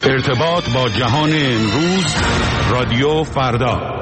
ارتباط با جهان امروز، رادیو فردا.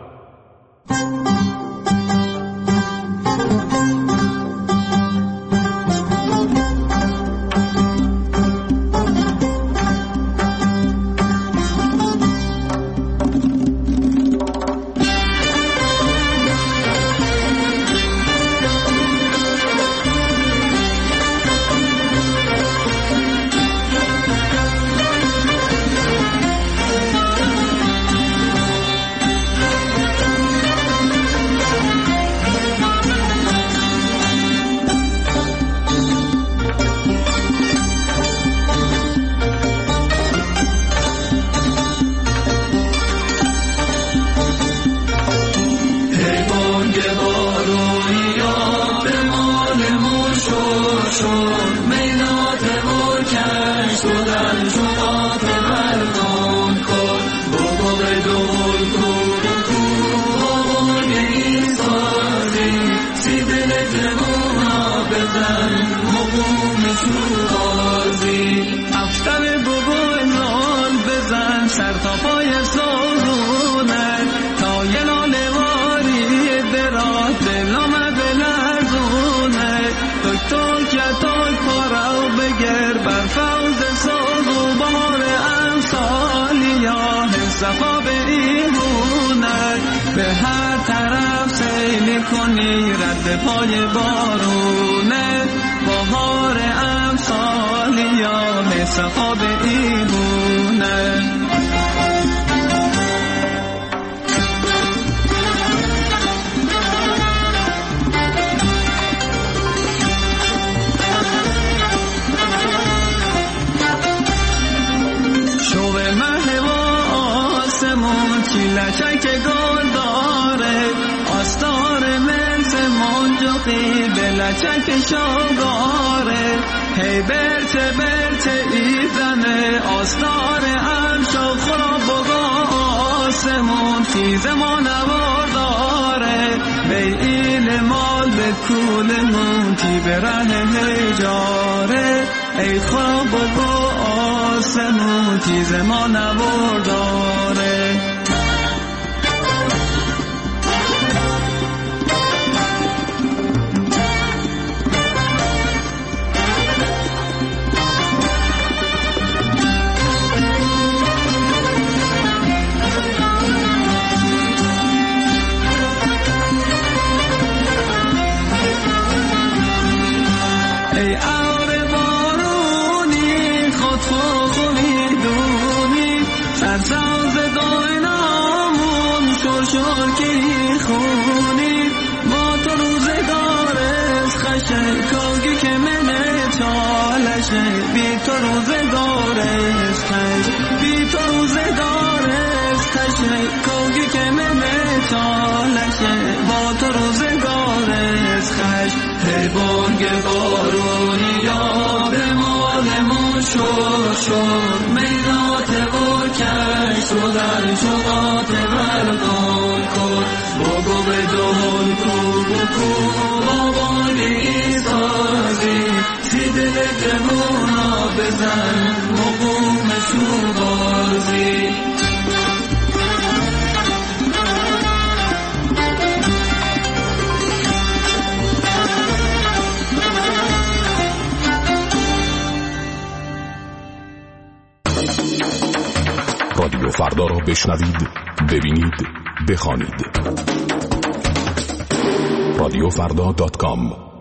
رد پای بارونه بهار امسال یا صفاب ایمونه شوه مه و آسمون چی لچک گل داره آستار ملس منجقی به لچک شاگاره هی برچه برچه ایزنه آستار امشا خراب بگا آسمون خیز ما نوار داره به ایل مال به کولمون کی به ره هجاره ای خراب بگا آسمون خیز ما نوار داره ای آر بارونی خود میدونی سرساز داینامون شور کی خونی با تو روزگارش خشه کاگی که منه چالشه بی تو روزگارش خش بی تو روزگارش خشه کاگی که منه چالشه با تو روزگارش خش ای بانگ بارونی یا به مالمون شد میدات و کش رو در شقات بردان کن بگو به دهن کو بکو بابانی سازی سی دل جمونا بزن مقومشون بازی رادیو فردا را بشنوید، ببینید، بخوانید. radiofrda.com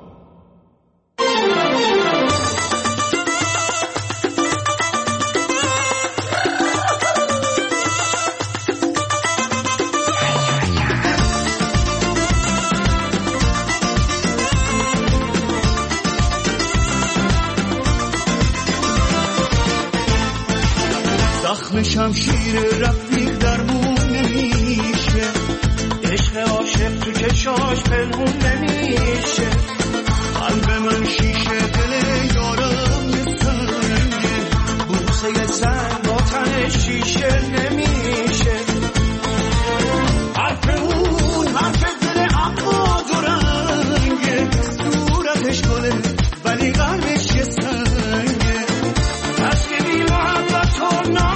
زخم شمشیر رفیق درمون نمیشه عشق عاشق تو چشاش پنهون نمیشه قلب من شیشه دل یارم سنگه بوسه سنگ با تن شیشه نمیشه حرف اون حرف دل اما دورنگه صورتش گله ولی قلبش یه سنگه از که بی محبت و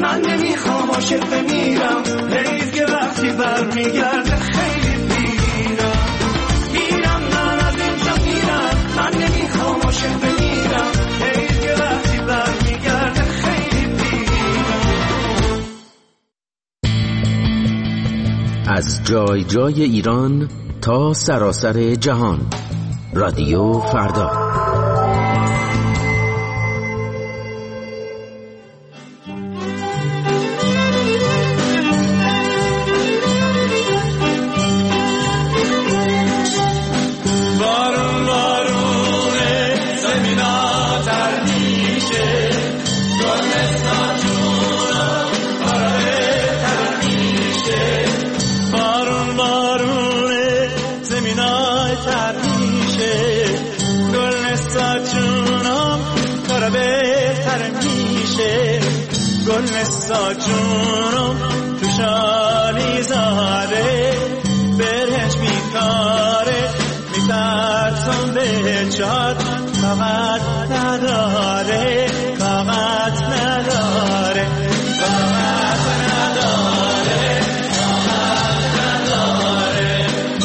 من نمیخوام عاشق بمیرم، حیف که وقتی برمیگرده خیلی پیرم. میرم من از اینجا میرم، من نمیخوام عاشق بمیرم، حیف که وقتی برمیگرده خیلی پیرم. از جای جای ایران تا سراسر جهان، رادیو فردا. گل نستا جونم تو شالی زاده برهش بیکاره میترسم به جاد طاقت نداره طاقت نداره طاقت نداره طاقت نداره.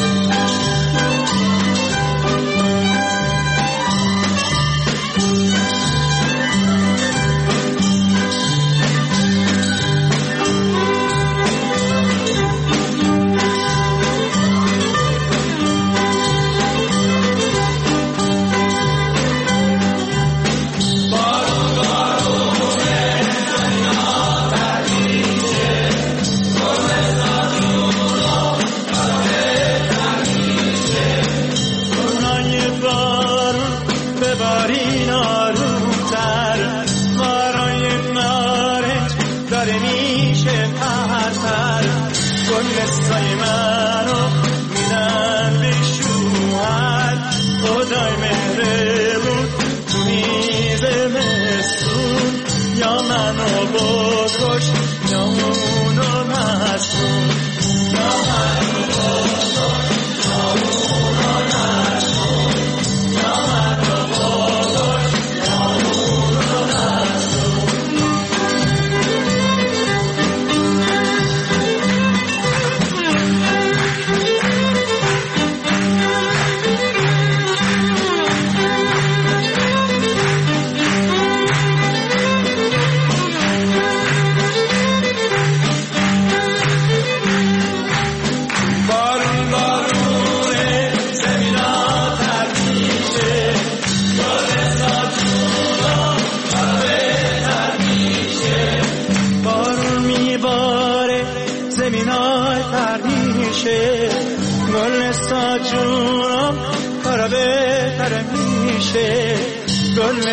گل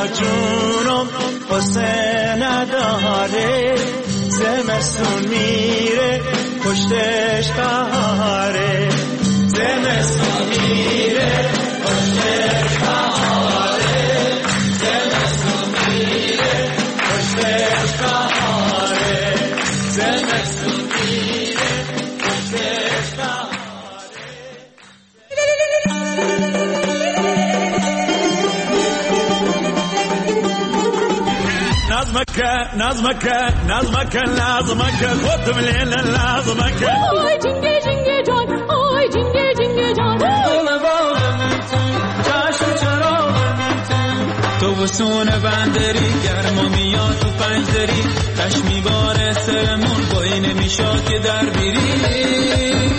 ساجونم قصه نداره زمستون میره پشتش بهاره زمستون میره پشتش بهاره زمستون میره پشتش بهاره زمستون میره پشتش بهاره. نظمك خد من الليل لازمك آی جنگه جنگه جان آی جنگه جنگه جان دل باغمتون چشم چراغمتون تو بسون بندری گرما میاد تو پنجدری کش میباره سرمون بایی نمیشاد که در بیری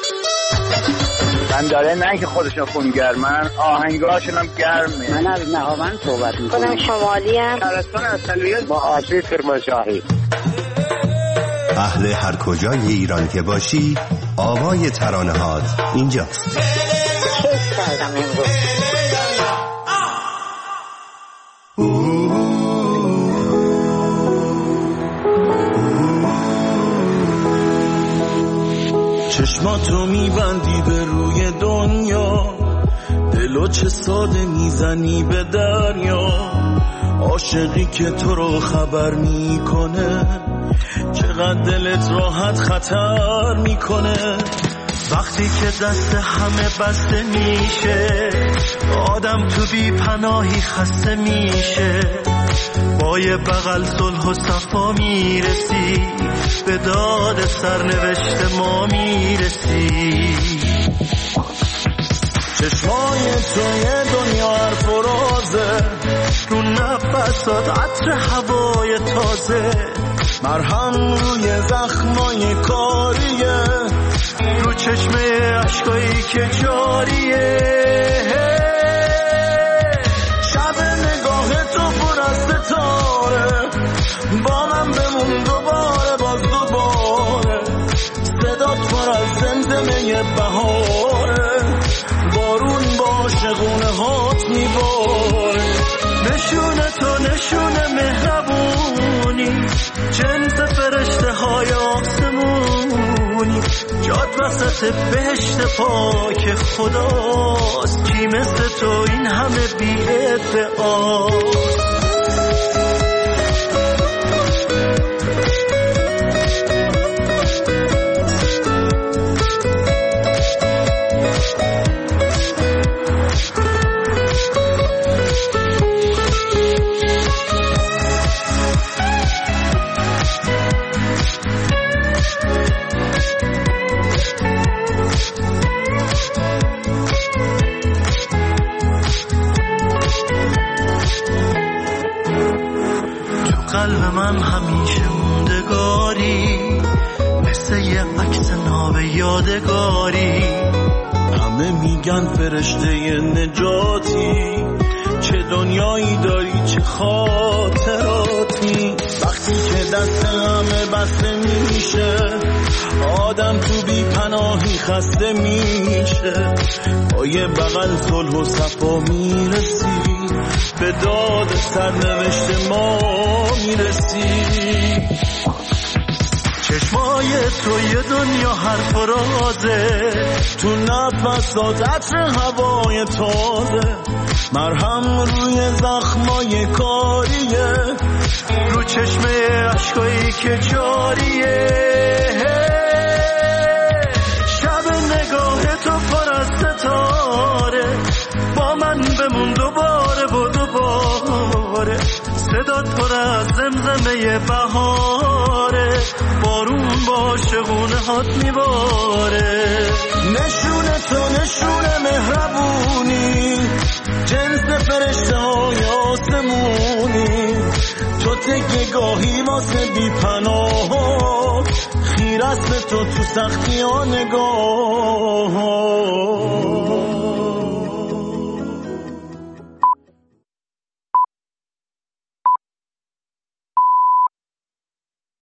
من داره نه که خودشون خونگرمن آهنگاشون هم گرمه. من از نهاوند صحبت میکنم. خودم شمالی ام. شهرستان اصلیت با آسیب کرمانشاهی. اهل هر کجای ایران که باشی آوای ترانه‌هات اینجاست. کیف کردم امروز. چشماتو میبندی به روی دنیا دلو چه ساده میزنی به دریا عاشقی که تو رو خبر میکنه چقدر دلت راحت خطر میکنه وقتی که دست همه بسته میشه آدم تو بی پناهی خسته میشه با یه بغل صلح و صفا میرسی، به داد سرنوشت ما میرسی. چشمای توی دنیا هر فرازه، رو نفسات عطر هوای تازه، مرهم روی زخمای کاریه، رو چشمه عشقایی که جاریه. شب نگاه تو پر از ستاره، با من بمون دوباره باز دوباره، صدات پر از زمزمه بهاره، بارون با شغونه هات میباره. نشونه تو نشونه مهربونی، جنس فرشته های آسمونی، جاد وسط بهشت پاک خداست، کی مثل تو این همه بی ادعاست. قلب من همیشه موندگاری، مثل یه عکس ناب یادگاری. همه میگن فرشته نجاتی، چه دنیایی داری چه خاطراتی. وقتی که دست همه بسته میشه، آدم تو بی پناهی خسته میشه. با یه بغل صلح و صفا میرسی، به داد سرنوشت ما میرسی. چشمای تو یه دنیا هر فرازه، تو نفسات عطر هوای تازه، مرهم روی زخمای کاریه، رو چشمه عشقایی که جاریه. شب نگاه تو پر از ستاره، با من بمون دوباره و دوباره، صدات پر از زمزمه بهاره، بارون با شغونه هات میباره. نشونه تو نشونه مهربونی، جنس فرشته های آسمونی، تو تکه گاهی واسه بی پناه، خیر است تو تو سختی ها نگاه.